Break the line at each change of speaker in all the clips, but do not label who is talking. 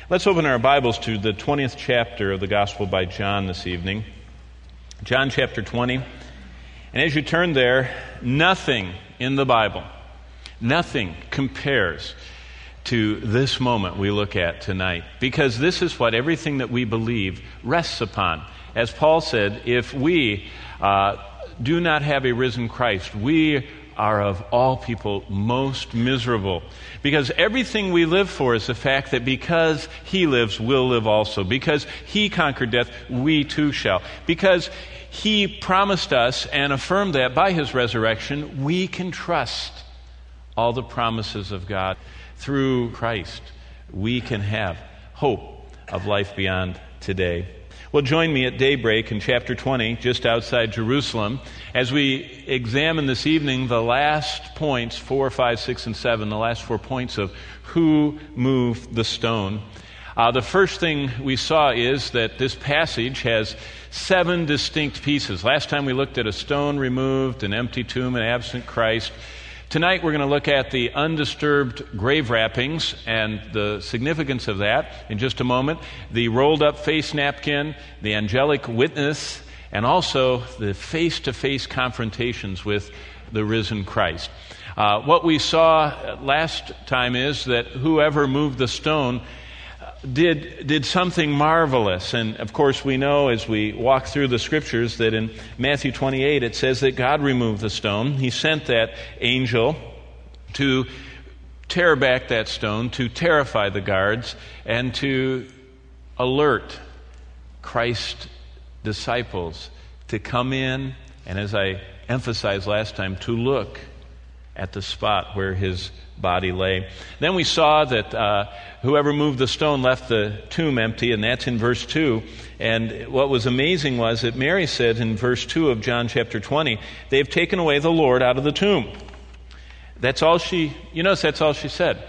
Let's open our Bibles to the 20th chapter of the Gospel by John this evening. John chapter 20. And as you turn there, nothing in the Bible, nothing compares to this moment we look at tonight. Because this is what everything that we believe rests upon. As Paul said, if we do not have a risen Christ, we are of all people most miserable. Because everything we live for is the fact that because He lives, we'll live also. Because He conquered death, we too shall. Because He promised us and affirmed that by His resurrection, we can trust all the promises of God. Through Christ, we can have hope of life beyond today. Well, join me at daybreak in chapter 20, just outside Jerusalem, as we examine this evening the last points, 4, 5, 6, and 7, the last 4 points of who moved the stone. The first thing we saw is that this passage has 7 distinct pieces. Last time we looked at a stone removed, an empty tomb, an absent Christ. Tonight we're going to look at the undisturbed grave wrappings and the significance of that in just a moment. The rolled up face napkin, the angelic witness, and also the face-to-face confrontations with the risen Christ. What we saw last time is that whoever moved the stone did something marvelous. And of course we know as we walk through the scriptures that in Matthew 28 it says that God removed the stone. He sent that angel to tear back that stone, to terrify the guards, and to alert Christ's disciples to come in, and as I emphasized last time, to look at the spot where His body lay. Then we saw that whoever moved the stone left the tomb empty, and that's in verse 2. And what was amazing was that Mary said in verse 2 of John chapter 20, they've taken away the Lord out of the tomb. That's all that's all she said.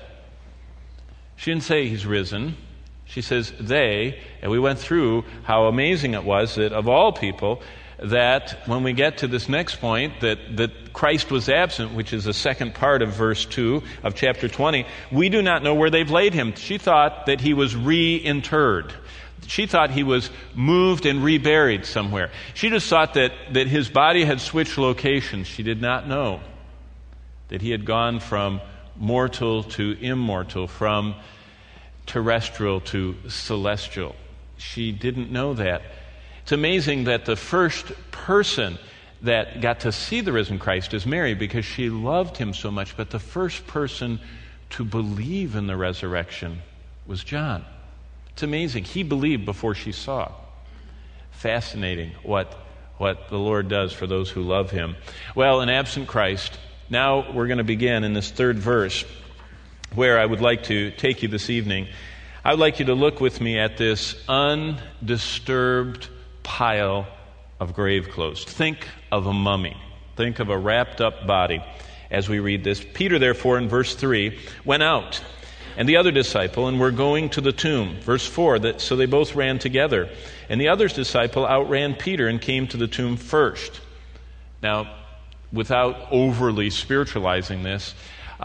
She didn't say He's risen. She says they, and we went through how amazing it was that of all people, that when we get to this next point, that Christ was absent, which is the second part of verse 2 of chapter 20, we do not know where they've laid Him. She thought that He was reinterred. She thought He was moved and reburied somewhere. She just thought that His body had switched locations. She did not know that He had gone from mortal to immortal, from terrestrial to celestial. She didn't know that. It's amazing that the first person that got to see the risen Christ is Mary because she loved Him so much, but the first person to believe in the resurrection was John. It's amazing. He believed before she saw. Fascinating what the Lord does for those who love Him. Well, an absent Christ. Now we're going to begin in this third verse where I would like to take you this evening. I would like you to look with me at this undisturbed pile of grave clothes. Think of a mummy. Think of a wrapped up body as we read this. Peter, therefore, in verse 3, went out, and the other disciple, and were going to the tomb. Verse 4, so they both ran together. And the other disciple outran Peter and came to the tomb first. Now, without overly spiritualizing this,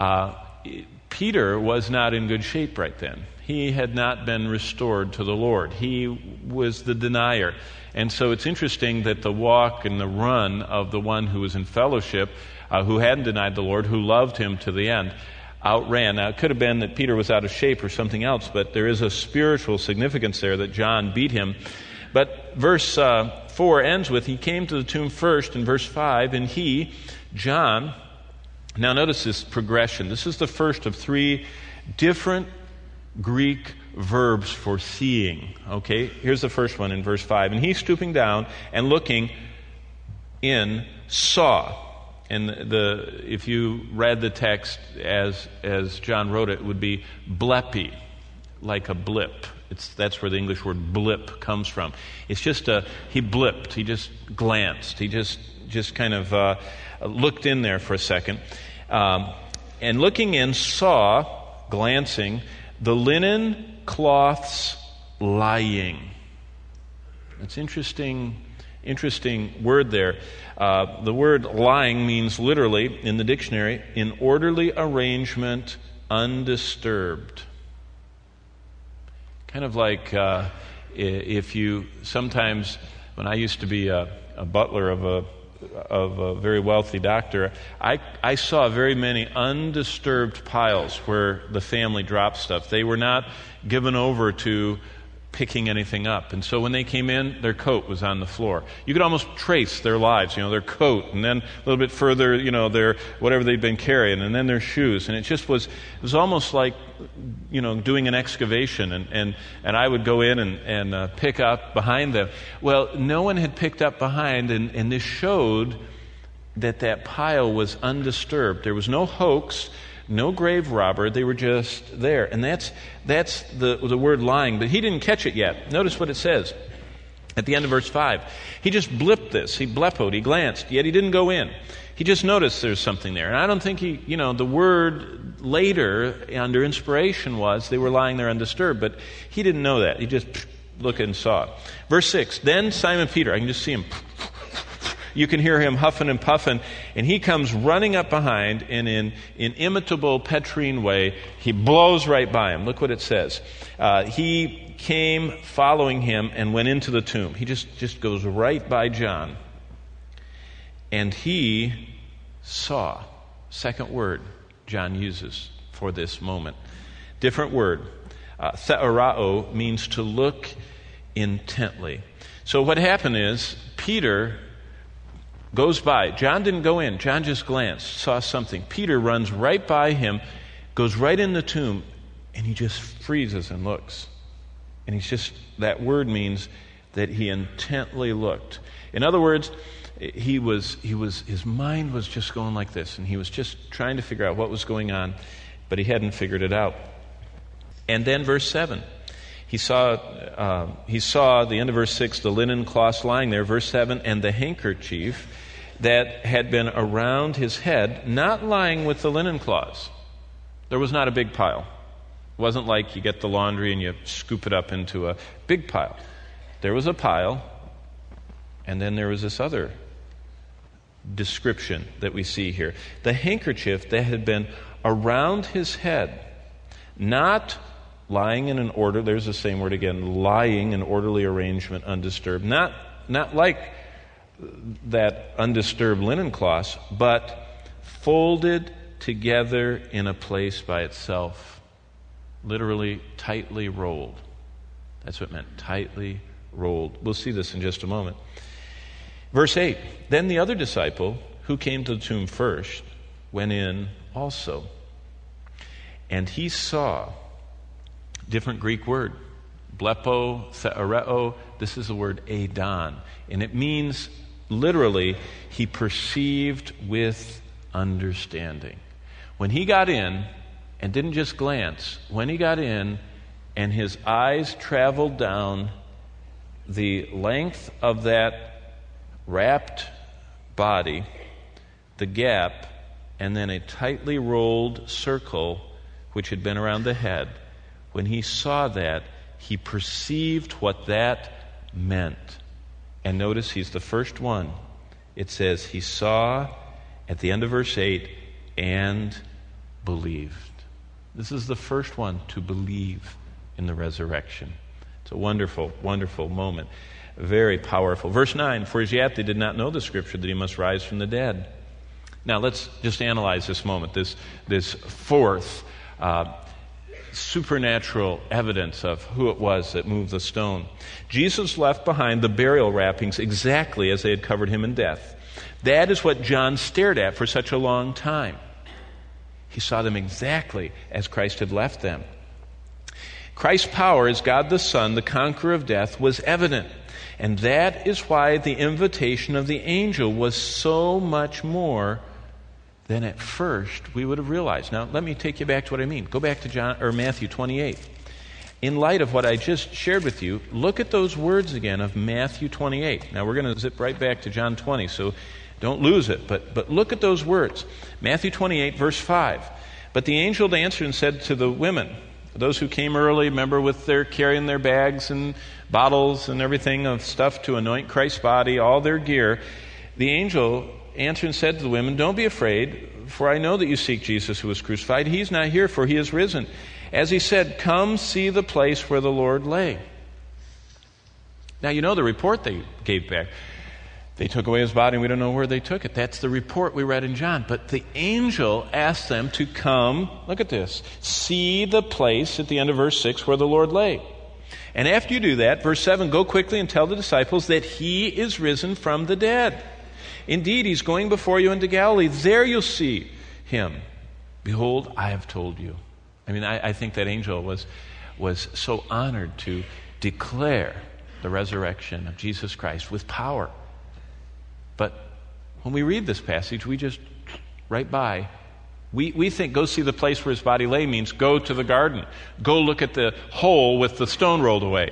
Peter was not in good shape right then. He had not been restored to the Lord. He was the denier. And so it's interesting that the walk and the run of the one who was in fellowship, who hadn't denied the Lord, who loved Him to the end, outran. Now, it could have been that Peter was out of shape or something else, but there is a spiritual significance there that John beat him. But verse 4 ends with, he came to the tomb first, in verse 5, and he, John, now notice this progression. This is the first of 3 different Greek verbs for seeing. Okay, here's the first one in verse 5. And he, stooping down and looking in, saw. And if you read the text as John wrote it, it would be blepi, like a blip. That's where the English word blip comes from. It's just he blipped. He just glanced. He just kind of looked in there for a second. And looking in, saw, glancing, the linen cloths lying. That's interesting word there. The word lying means literally, in the dictionary, in orderly arrangement, undisturbed. Kind of like if you sometimes, when I used to be a butler of a very wealthy doctor, I saw very many undisturbed piles where the family dropped stuff. They were not given over to picking anything up. And so when they came in, their coat was on the floor. You could almost trace their lives, their coat, and then a little bit further, their whatever they'd been carrying, and then their shoes. And it was almost like, doing an excavation, and I would go in and pick up behind them. Well, no one had picked up behind, and this showed that pile was undisturbed. There was no hoax, no grave robber. They were just there. And that's the word lying. But he didn't catch it yet. Notice what it says at the end of verse 5. He just blipped this. He blepoed. He glanced. Yet he didn't go in. He just noticed there's something there. And I don't think the word later under inspiration was they were lying there undisturbed. But he didn't know that. He just looked and saw it. Verse 6. Then Simon Peter, I can just see him. You can hear him huffing and puffing, and he comes running up behind, and in imitable Petrine way, he blows right by him. Look what it says. He came following him and went into the tomb. He just goes right by John. And he saw. Second word John uses for this moment. Different word. Theorao means to look intently. So what happened is, Peter goes by. John didn't go in. John just glanced, saw something. Peter runs right by him, goes right in the tomb, and he just freezes and looks. And that word means that he intently looked. In other words, his mind was just going like this, and he was just trying to figure out what was going on, but he hadn't figured it out. And then verse 7. He saw the end of verse 6, the linen cloths lying there. Verse 7, and the handkerchief that had been around his head, not lying with the linen cloths. There was not a big pile. It wasn't like you get the laundry and you scoop it up into a big pile. There was a pile, and then there was this other description that we see here. The handkerchief that had been around his head, not lying in an order, there's the same word again, lying in orderly arrangement, undisturbed. Not like that undisturbed linen cloths, but folded together in a place by itself. Literally tightly rolled. That's what it meant, tightly rolled. We'll see this in just a moment. Verse 8, then the other disciple who came to the tomb first went in also. And he saw, different Greek word, blepo, theoreo. This is the word adon. And it means, literally, he perceived with understanding. When he got in, and didn't just glance, when he got in, and his eyes traveled down the length of that wrapped body, the gap, and then a tightly rolled circle which had been around the head, when he saw that, he perceived what that meant. And notice he's the first one. It says he saw at the end of verse 8 and believed. This is the first one to believe in the resurrection. It's a wonderful, wonderful moment. Very powerful. Verse 9, for as yet they did not know the scripture that he must rise from the dead. Now let's just analyze this moment, this fourth supernatural evidence of who it was that moved the stone. Jesus left behind the burial wrappings exactly as they had covered him in death. That is what John stared at for such a long time. He saw them exactly as Christ had left them. Christ's power as God the Son, the conqueror of death, was evident. And that is why the invitation of the angel was so much more than at first we would have realized. Now, let me take you back to what I mean. Go back to Matthew 28. In light of what I just shared with you, look at those words again of Matthew 28. Now, we're going to zip right back to John 20, so don't lose it. But look at those words. Matthew 28, verse 5. But the angel answered and said to the women, those who came early, remember, with their carrying their bags and bottles and everything of stuff to anoint Christ's body, all their gear, the angel answered and said to the women, don't be afraid, for I know that you seek Jesus who was crucified. He's not here, for he is risen. as he said, "Come see the place where the Lord lay." Now, you know the report they gave back. They took away his body, and we don't know where they took it. That's the report we read in John. But the angel asked them to come, look at this, see the place at the end of verse 6 where the Lord lay. And after you do that, verse 7, go quickly and tell the disciples that he is risen from the dead. Indeed, he's going before you into Galilee. There you'll see him. Behold, I have told you. I mean, I think that angel was so honored to declare the resurrection of Jesus Christ with power. But when we read this passage, we just, right by, we think go see the place where his body lay means go to the garden. Go look at the hole with the stone rolled away.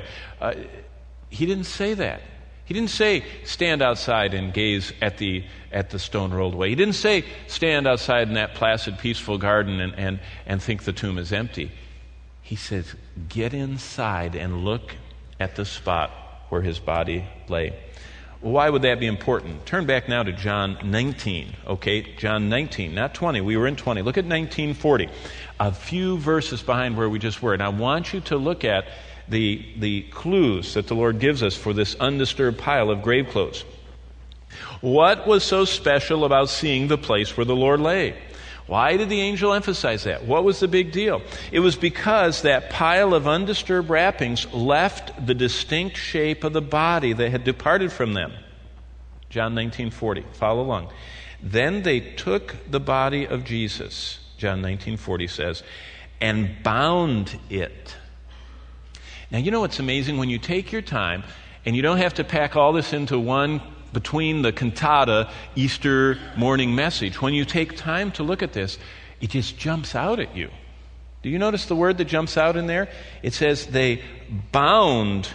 He didn't say that. He didn't say stand outside and gaze at the stone rolled away. He didn't say stand outside in that placid, peaceful garden and think the tomb is empty. He says get inside and look at the spot where his body lay. Why would that be important? Turn back now to John 19, okay? John 19, not 20. We were in 20. Look at 19:40. A few verses behind where we just were. And I want you to look at the clues that the Lord gives us for this undisturbed pile of grave clothes. What was so special about seeing the place where the Lord lay? Why did the angel emphasize that? What was the big deal? It was because that pile of undisturbed wrappings left the distinct shape of the body that had departed from them. John 19:40. Follow along. Then they took the body of Jesus, John 19:40 says, and bound it. Now, you know what's amazing? When you take your time, and you don't have to pack all this into one between the cantata Easter morning message, when you take time to look at this, it just jumps out at you. Do you notice the word that jumps out in there? It says they bound.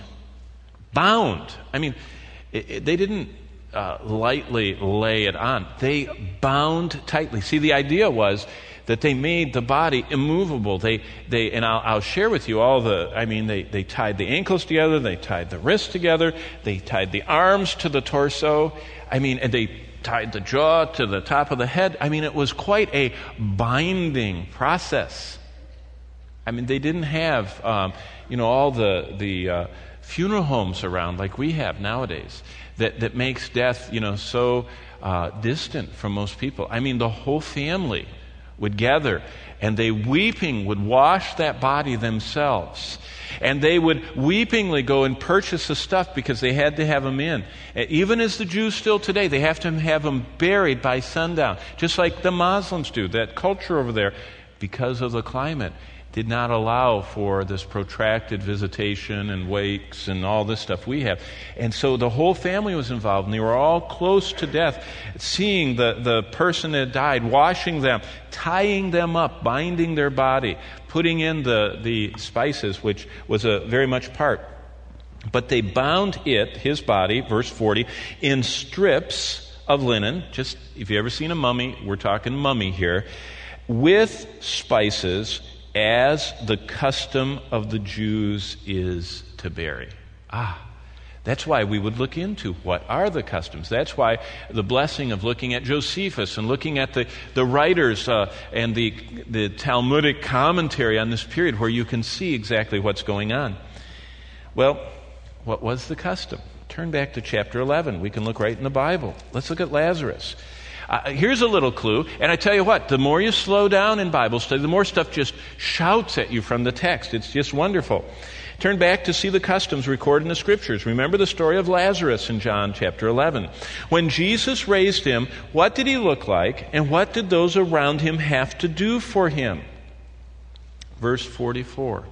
I mean, they didn't lightly lay it on. They bound tightly. See, the idea was that they made the body immovable. They and I'll share with you all they tied the ankles together, they tied the wrists together, they tied the arms to the torso, and they tied the jaw to the top of the head. It was quite a binding process. They didn't have, all the funeral homes around like we have nowadays that makes death, so distant from most people. The whole family would gather, and they weeping would wash that body themselves. And they would weepingly go and purchase the stuff because they had to have them in. Even as the Jews still today, they have to have them buried by sundown, just like the Muslims do. That culture over there, because of the climate, did not allow for this protracted visitation and wakes and all this stuff we have. And so the whole family was involved, and they were all close to death, seeing the person that died, washing them, tying them up, binding their body, putting in the spices, which was a very much part. But they bound his body, verse 40, in strips of linen. Just, if you've ever seen a mummy, we're talking mummy here, with spices, as the custom of the Jews is to bury. That's why we would look into what are the customs. That's why the blessing of looking at Josephus and looking at the writers and the Talmudic commentary on this period, where you can see exactly what's going on. Well, what was the custom? Turn back to chapter 11. We can look right in the Bible. Let's look at Lazarus. Here's a little clue, and I tell you what, the more you slow down in Bible study, the more stuff just shouts at you from the text. It's just wonderful. Turn back to see the customs recorded in the Scriptures. Remember the story of Lazarus in John chapter 11. When Jesus raised him, what did he look like, and what did those around him have to do for him? Verse 44.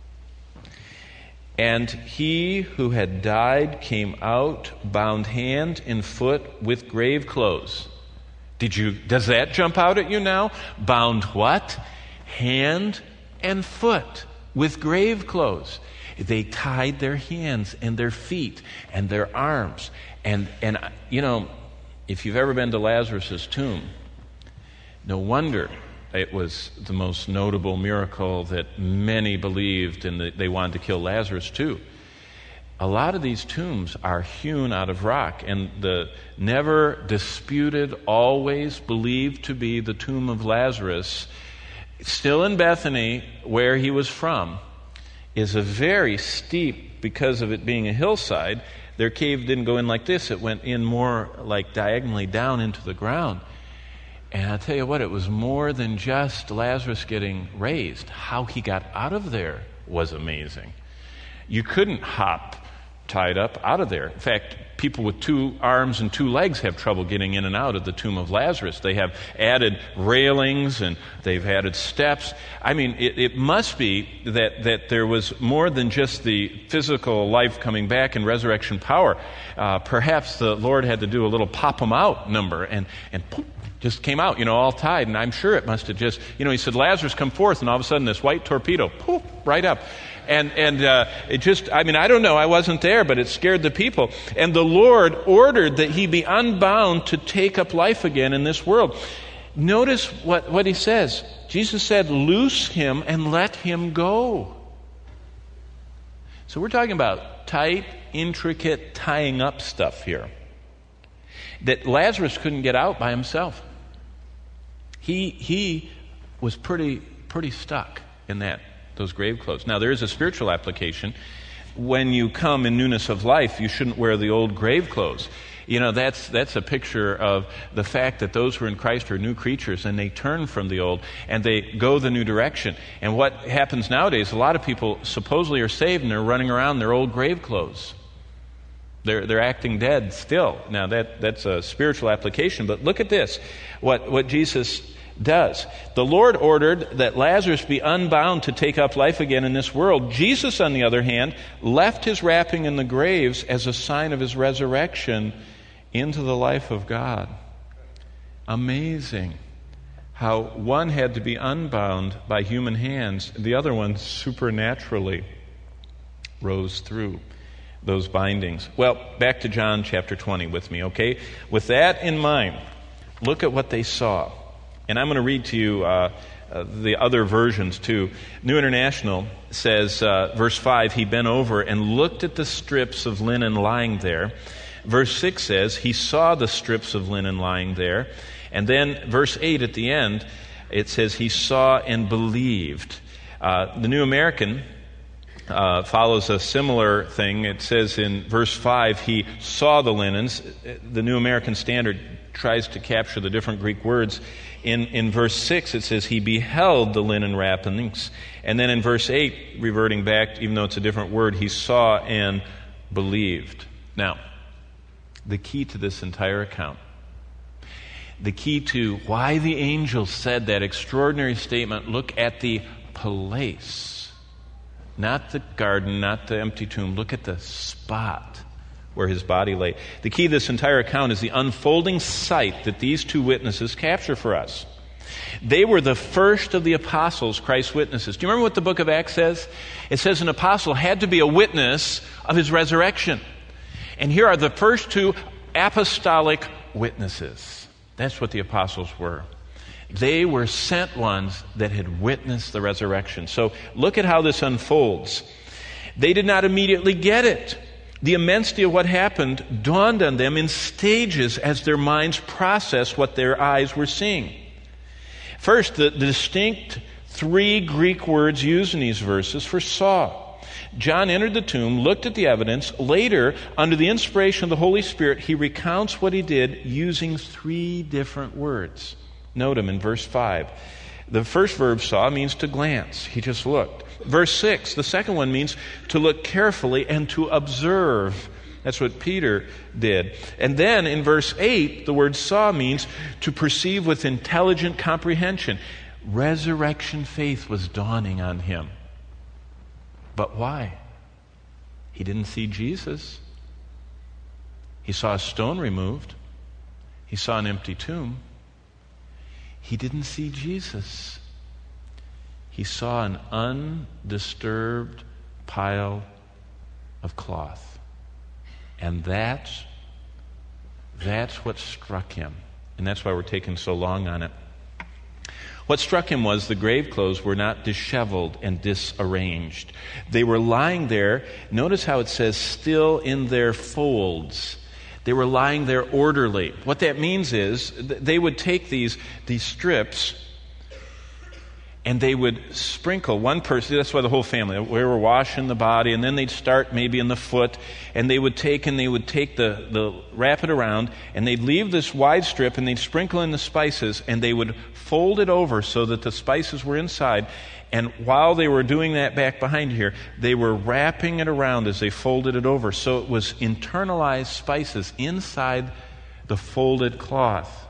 And he who had died came out, bound hand and foot with grave clothes. Does that jump out at you now? Bound what? Hand and foot with grave clothes. They tied their hands and their feet and their arms. And if you've ever been to Lazarus' tomb, no wonder it was the most notable miracle that many believed, and that they wanted to kill Lazarus too. A lot of these tombs are hewn out of rock, and the never disputed, always believed to be the tomb of Lazarus still in Bethany, where he was from, is a very steep, because of it being a hillside, their cave didn't go in like this. It went in more like diagonally down into the ground. And I'll tell you what, it was more than just Lazarus getting raised. How he got out of there was amazing. You couldn't hop tied up out of there. In fact, people with 2 arms and 2 legs have trouble getting in and out of the tomb of Lazarus. They have added railings and they've added steps. I mean, it must be that there was more than just the physical life coming back and resurrection power. Perhaps the Lord had to do a little pop 'em out number and poof, just came out, all tied. And I'm sure it must have just, he said, Lazarus, come forth. And all of a sudden this white torpedo, poof, right up. And it just, I don't know, I wasn't there, but it scared the people. And the Lord ordered that he be unbound to take up life again in this world. Notice what he says. Jesus said, loose him and let him go. So we're talking about tight, intricate tying up stuff here. That Lazarus couldn't get out by himself. He was pretty stuck in those grave clothes. Now, there is a spiritual application. When you come in newness of life, you shouldn't wear the old grave clothes. That's a picture of the fact that those who are in Christ are new creatures, and they turn from the old, and they go the new direction. And what happens nowadays, a lot of people supposedly are saved, and they're running around in their old grave clothes. They're acting dead still. Now, that's a spiritual application, but look at this, what Jesus does. The Lord ordered that Lazarus be unbound to take up life again in this world. Jesus, on the other hand, left his wrapping in the graves as a sign of his resurrection into the life of God. Amazing how one had to be unbound by human hands, the other one supernaturally rose through those bindings. Well, back to John chapter 20 with me, okay? With that in mind, look at what they saw. And I'm going to read to you the other versions too. New International says, verse 5, he bent over and looked at the strips of linen lying there. Verse 6 says, he saw the strips of linen lying there. And then verse 8 at the end, it says, he saw and believed. The New American follows a similar thing. It says in verse 5, he saw the linens. The New American Standard tries to capture the different Greek words. In verse 6, it says, he beheld the linen wrappings. And then in verse 8, reverting back, even though it's a different word, he saw and believed. Now, the key to this entire account, the key to why the angel said that extraordinary statement, look at the place, not the garden, not the empty tomb, look at the spot where his body lay. The key to this entire account is the unfolding sight that these two witnesses capture for us. They were the first of the apostles, Christ's witnesses. Do you remember what the book of Acts says? It says an apostle had to be a witness of his resurrection. And here are the first 2 apostolic witnesses. That's what the apostles were. They were sent ones that had witnessed the resurrection. So look at how this unfolds. They did not immediately get it. The immensity of what happened dawned on them in stages as their minds processed what their eyes were seeing. First, the distinct 3 Greek words used in these verses for saw. John entered the tomb, looked at the evidence. Later, under the inspiration of the Holy Spirit, he recounts what he did using 3 different words. Note them in verse 5. The first verb, saw, means to glance. He just looked. Verse 6, the second one means to look carefully and to observe. That's what Peter did. And then in verse 8, the word saw means to perceive with intelligent comprehension. Resurrection faith was dawning on him. But why? He didn't see Jesus. He saw a stone removed. He saw an empty tomb. He didn't see Jesus. He saw an undisturbed pile of cloth. And that's what struck him. And that's why we're taking so long on it. What struck him was the grave clothes were not disheveled and disarranged. They were lying there. Notice how it says, still in their folds. They were lying there orderly. What that means is they would take these strips And they would sprinkle one person, that's why the whole family, they were washing the body, and then they'd start maybe in the foot, and they would take the wrap it around, and they'd leave this wide strip, and they'd sprinkle in the spices, and they would fold it over so that the spices were inside. And while they were doing that back behind here, they were wrapping it around as they folded it over. So it was internalized spices inside the folded cloth.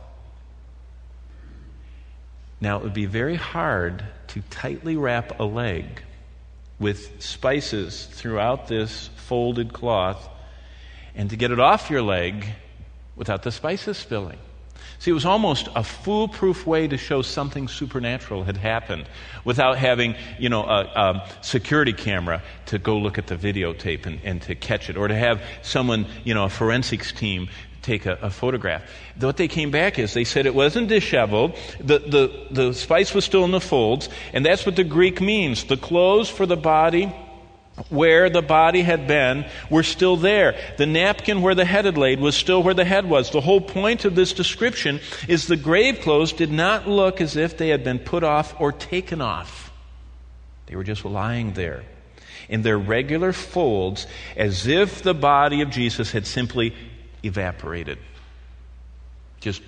Now, it would be very hard to tightly wrap a leg with spices throughout this folded cloth and to get it off your leg without the spices spilling. See, it was almost a foolproof way to show something supernatural had happened without having, a security camera to go look at the videotape and to catch it, or to have someone, a forensics team take a photograph. What they came back is they said it wasn't disheveled. The spice was still in the folds, and that's what the Greek means. The clothes for the body where the body had been were still there. The napkin where the head had laid was still where the head was. The whole point of this description is the grave clothes did not look as if they had been put off or taken off. They were just lying there in their regular folds, as if the body of Jesus had simply evaporated, just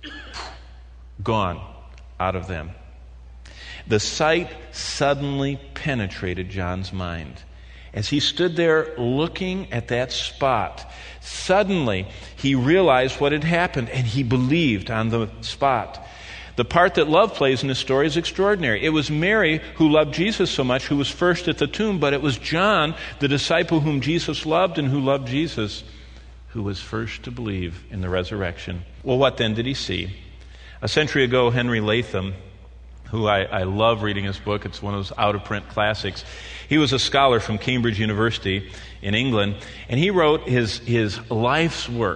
gone out of them. The sight suddenly penetrated John's mind. As he stood there looking at that spot, suddenly he realized what had happened, and he believed on the spot. The part that love plays in this story is extraordinary. It was Mary who loved Jesus so much who was first at the tomb, but it was John, the disciple whom Jesus loved and who loved Jesus, who was first to believe in the resurrection. Well, what then did he see? A century ago, Henry Latham, who I love reading his book, it's one of those out-of-print classics. He was a scholar from Cambridge University in England, and he wrote his life's work.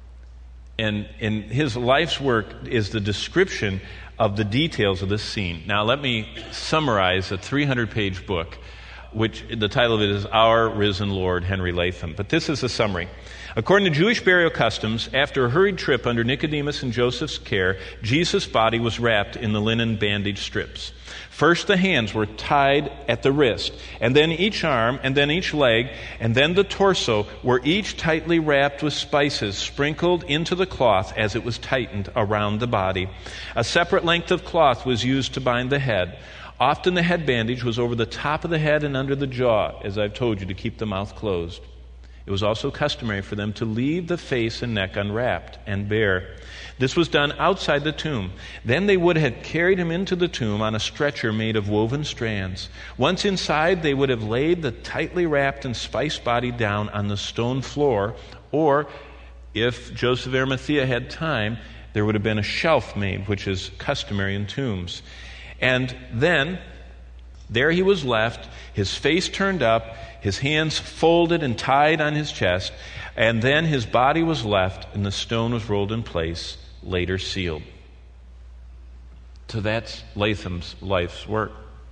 And his life's work is the description of the details of this scene. Now, let me summarize a 300-page book, which the title of it is Our Risen Lord, Henry Latham. But this is a summary. According to Jewish burial customs, after a hurried trip under Nicodemus and Joseph's care, Jesus' body was wrapped in the linen bandage strips. First the hands were tied at the wrist, and then each arm, and then each leg, and then the torso were each tightly wrapped with spices sprinkled into the cloth as it was tightened around the body. A separate length of cloth was used to bind the head. Often the head bandage was over the top of the head and under the jaw, as I've told you, to keep the mouth closed. It was also customary for them to leave the face and neck unwrapped and bare. This was done outside the tomb. Then they would have carried him into the tomb on a stretcher made of woven strands. Once inside, they would have laid the tightly wrapped and spiced body down on the stone floor, or, if Joseph of Arimathea had time, there would have been a shelf made, which is customary in tombs. And then, there he was left, his face turned up, his hands folded and tied on his chest, and then his body was left, and the stone was rolled in place, later sealed. So that's Latham's life's work.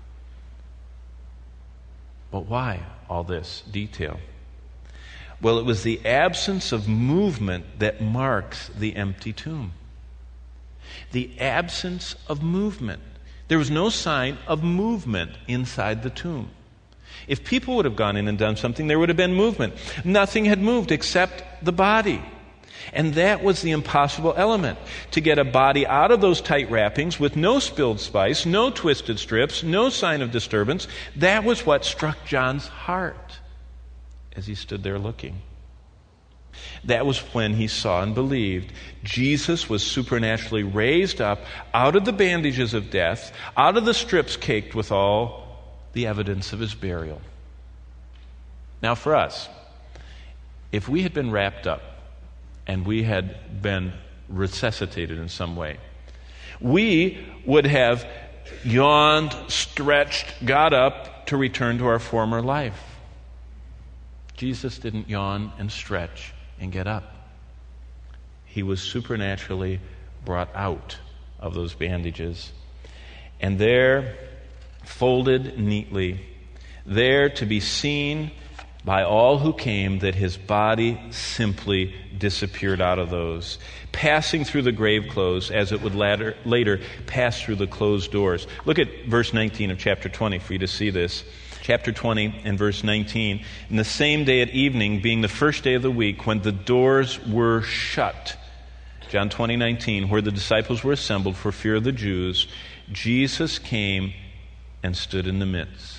But why all this detail? Well, it was the absence of movement that marks the empty tomb. The absence of movement. There was no sign of movement inside the tomb. If people would have gone in and done something, there would have been movement. Nothing had moved except the body. And that was the impossible element. To get a body out of those tight wrappings with no spilled spice, no twisted strips, no sign of disturbance, that was what struck John's heart as he stood there looking. That was when he saw and believed. Jesus was supernaturally raised up out of the bandages of death, out of the strips caked with all the evidence of his burial. Now for us, if we had been wrapped up and we had been resuscitated in some way, we would have yawned, stretched, got up to return to our former life. Jesus didn't yawn and stretch and get up. He was supernaturally brought out of those bandages. And there, folded neatly, there to be seen by all who came that his body simply disappeared out of those, passing through the grave clothes as it would later pass through the closed doors. Look at verse 19 of chapter 20 for you to see this. Chapter 20 and verse 19. In the same day at evening, being the first day of the week, when the doors were shut, John 20:19, where the disciples were assembled for fear of the Jews, Jesus came and stood in the midst.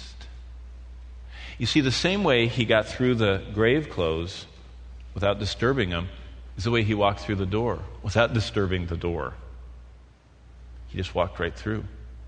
You see, the same way he got through the grave clothes without disturbing them is the way he walked through the door without disturbing the door. He just walked right through.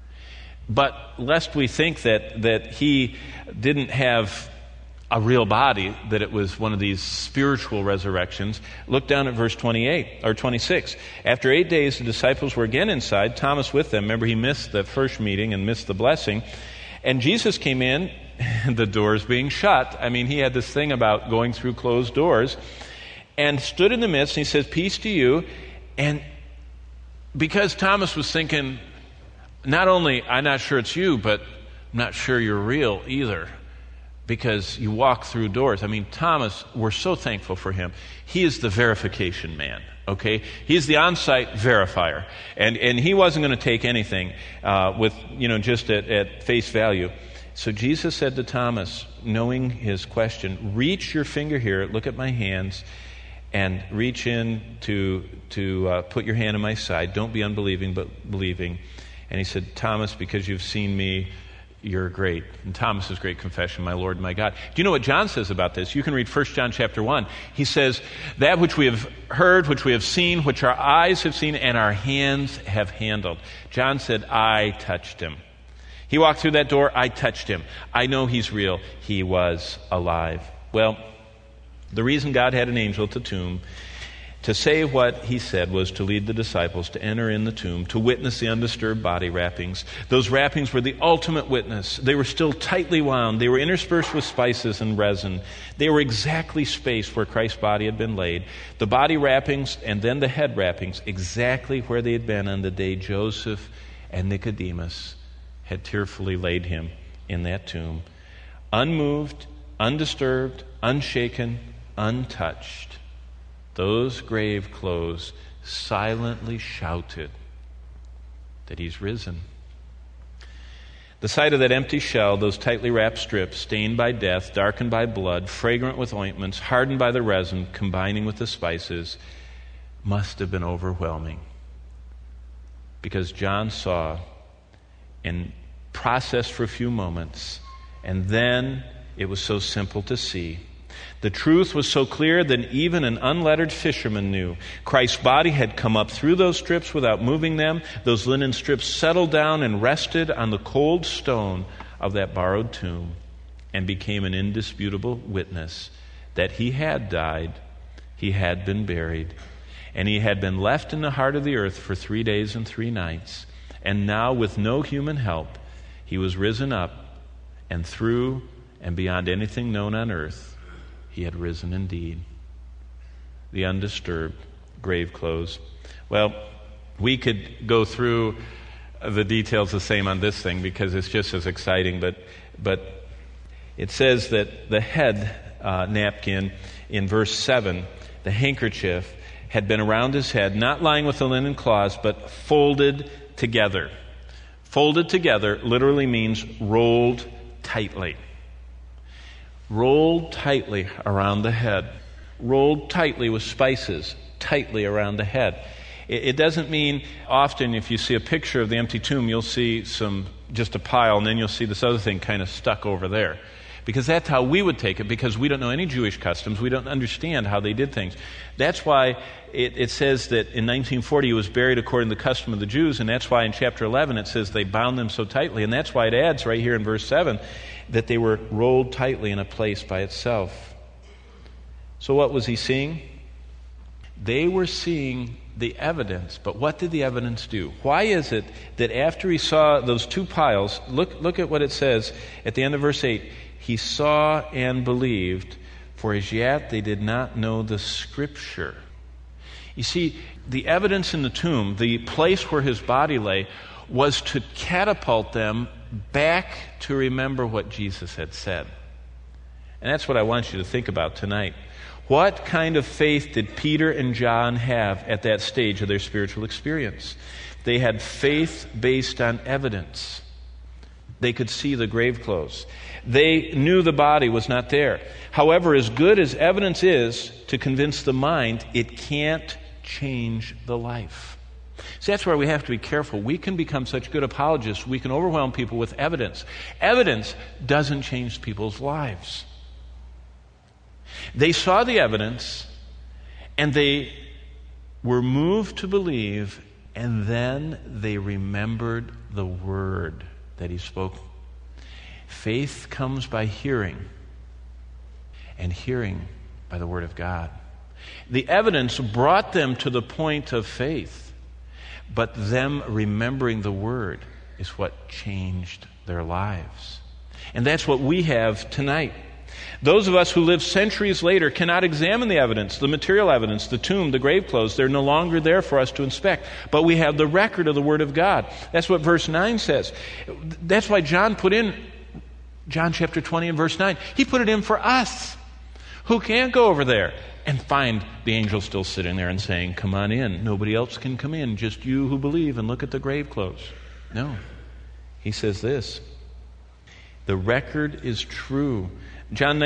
But lest we think that he didn't have a real body, that it was one of these spiritual resurrections, look down at verse 28 or 26. After 8 days, the disciples were again inside, Thomas with them. Remember, he missed the first meeting and missed the blessing. And Jesus came in, the doors being shut. I mean, he had this thing about going through closed doors, and stood in the midst, and he says, "Peace to you." And because Thomas was thinking, not only, I'm not sure it's you, but I'm not sure you're real either, because you walk through doors. I mean, Thomas, we're so thankful for him. He is the verification man, okay? He's the on-site verifier. And he wasn't going to take anything with, just at face value. So Jesus said to Thomas, knowing his question, reach your finger here, look at my hands, and reach in to put your hand on my side. Don't be unbelieving, but believing. And he said, Thomas, because you've seen me, you're great. And Thomas's great confession, my Lord and my God. Do you know what John says about this? You can read 1 John chapter 1. He says, that which we have heard, which we have seen, which our eyes have seen, and our hands have handled. John said, I touched him. He walked through that door, I touched him. I know he's real. He was alive. Well, the reason God had an angel at the tomb to say what he said was to lead the disciples to enter in the tomb, to witness the undisturbed body wrappings. Those wrappings were the ultimate witness. They were still tightly wound. They were interspersed with spices and resin. They were exactly spaced where Christ's body had been laid. The body wrappings and then the head wrappings exactly where they had been on the day Joseph and Nicodemus had tearfully laid him in that tomb. Unmoved, undisturbed, unshaken, untouched. Those grave clothes silently shouted that he's risen. The sight of that empty shell, those tightly wrapped strips, stained by death, darkened by blood, fragrant with ointments, hardened by the resin, combining with the spices, must have been overwhelming. Because John saw and processed for a few moments, and then it was so simple to see. The truth was so clear that even an unlettered fisherman knew. Christ's body had come up through those strips without moving them. Those linen strips settled down and rested on the cold stone of that borrowed tomb and became an indisputable witness that he had died, he had been buried, and he had been left in the heart of the earth for 3 days and 3 nights. And now, with no human help, he was risen up, and through and beyond anything known on earth, he had risen indeed. The undisturbed grave clothes. Well, we could go through the details the same on this thing because it's just as exciting, but it says that the head napkin in verse 7, the handkerchief, had been around his head, not lying with the linen cloths, but folded together. Folded together literally means rolled tightly. Rolled tightly around the head. Rolled tightly with spices, tightly around the head. It doesn't mean often if you see a picture of the empty tomb, you'll see just a pile, and then you'll see this other thing kind of stuck over there. Because that's how we would take it, because we don't know any Jewish customs. We don't understand how they did things. That's why it says that in 1940 he was buried according to the custom of the Jews, and that's why in chapter 11 it says they bound them so tightly. And that's why it adds right here in verse 7 that they were rolled tightly in a place by itself. So what was he seeing? They were seeing the evidence. But what did the evidence do? Why is it that after he saw those two piles, look at what it says at the end of verse 8, he saw and believed, for as yet they did not know the Scripture. You see, the evidence in the tomb, the place where his body lay, was to catapult them back to remember what Jesus had said. And that's what I want you to think about tonight. What kind of faith did Peter and John have at that stage of their spiritual experience? They had faith based on evidence. They could see the grave clothes. They knew the body was not there. However, as good as evidence is to convince the mind, it can't change the life. See, that's where we have to be careful. We can become such good apologists, we can overwhelm people with evidence. Evidence doesn't change people's lives. They saw the evidence, and they were moved to believe, and then they remembered the word that he spoke. Faith comes by hearing, and hearing by the word of God. The evidence brought them to the point of faith, but them remembering the word is what changed their lives. And that's what we have tonight. Those of us who live centuries later cannot examine the evidence, the material evidence, the tomb, the grave clothes. They're no longer there for us to inspect. But we have the record of the Word of God. That's what verse 9 says. That's why John put in John chapter 20 and verse 9. He put it in for us who can't go over there and find the angel still sitting there and saying, come on in. Nobody else can come in, just you who believe and look at the grave clothes. No. He says this. The record is true. John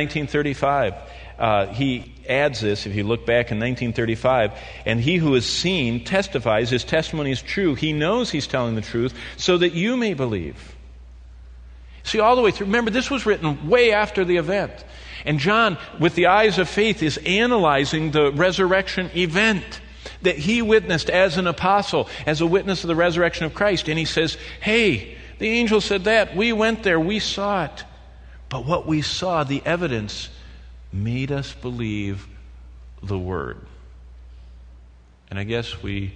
19:35, he adds this, if you look back in 19:35, and he who has seen testifies, his testimony is true. He knows he's telling the truth so that you may believe. See, all the way through, remember, this was written way after the event. And John, with the eyes of faith, is analyzing the resurrection event that he witnessed as an apostle, as a witness of the resurrection of Christ. And he says, hey, the angel said that. We went there. We saw it. But what we saw, the evidence, made us believe the word. And I guess we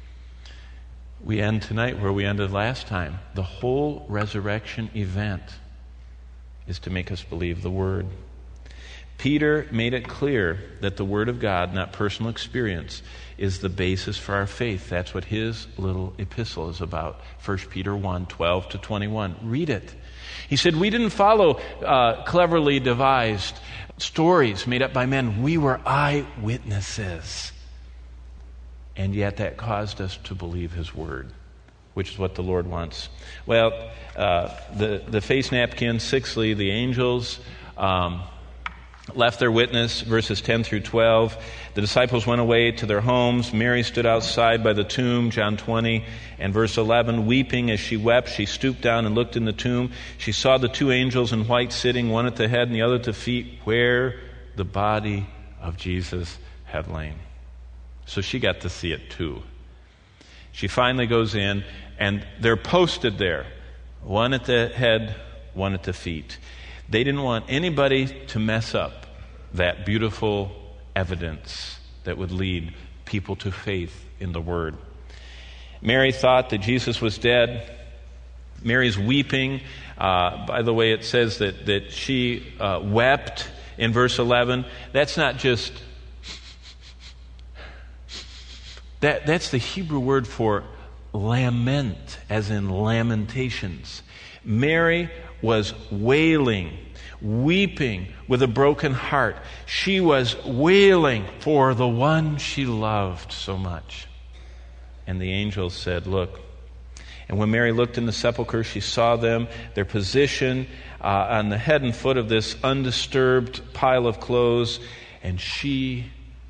end tonight where we ended last time. The whole resurrection event is to make us believe the word. Peter made it clear that the word of God, not personal experience, is the basis for our faith. That's what his little epistle is about. 1 Peter 1:12-21. Read it. He said, we didn't follow cleverly devised stories made up by men. We were eyewitnesses. And yet that caused us to believe his word, which is what the Lord wants. Well, the face napkin, sixthly, the angels left their witness, verses 10-12. The disciples went away to their homes. Mary stood outside by the tomb, John 20, and verse 11. Weeping as she wept, she stooped down and looked in the tomb. She saw the two angels in white sitting, one at the head and the other at the feet, where the body of Jesus had lain. So she got to see it too. She finally goes in, and they're posted there, one at the head, one at the feet. They didn't want anybody to mess up that beautiful evidence that would lead people to faith in the Word. Mary thought that Jesus was dead. Mary's weeping. By the way, it says that she wept in verse 11. That's not just... That's the Hebrew word for lament, as in lamentations. Mary was wailing, weeping with a broken heart. She was wailing for the one she loved so much. And the angel said, look. And when Mary looked in the sepulchre, she saw them, their position on the head and foot of this undisturbed pile of clothes. And she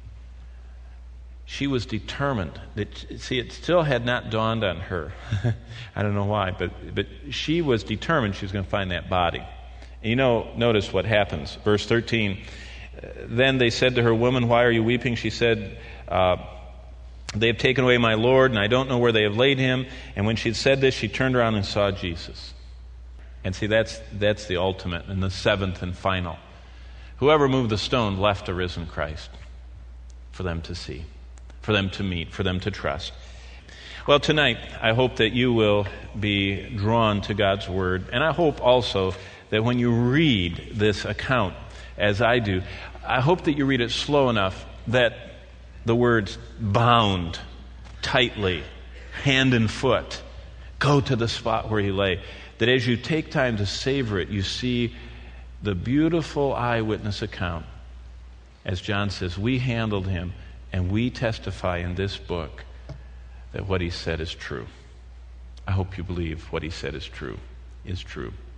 was determined. See, it still had not dawned on her. I don't know why, but she was determined she was going to find that body. And notice what happens. Verse 13, then they said to her, woman, why are you weeping? She said, they have taken away my Lord, and I don't know where they have laid him. And when she had said this, she turned around and saw Jesus. And see, that's the ultimate and the seventh and final. Whoever moved the stone left a risen Christ for them to see, for them to meet, for them to trust. Well, tonight, I hope that you will be drawn to God's Word. And I hope also that when you read this account, as I do, I hope that you read it slow enough that the words bound tightly, hand and foot, go to the spot where he lay, that as you take time to savor it, you see the beautiful eyewitness account. As John says, we handled him, and we testify in this book that what he said is true. I hope you believe what he said is true.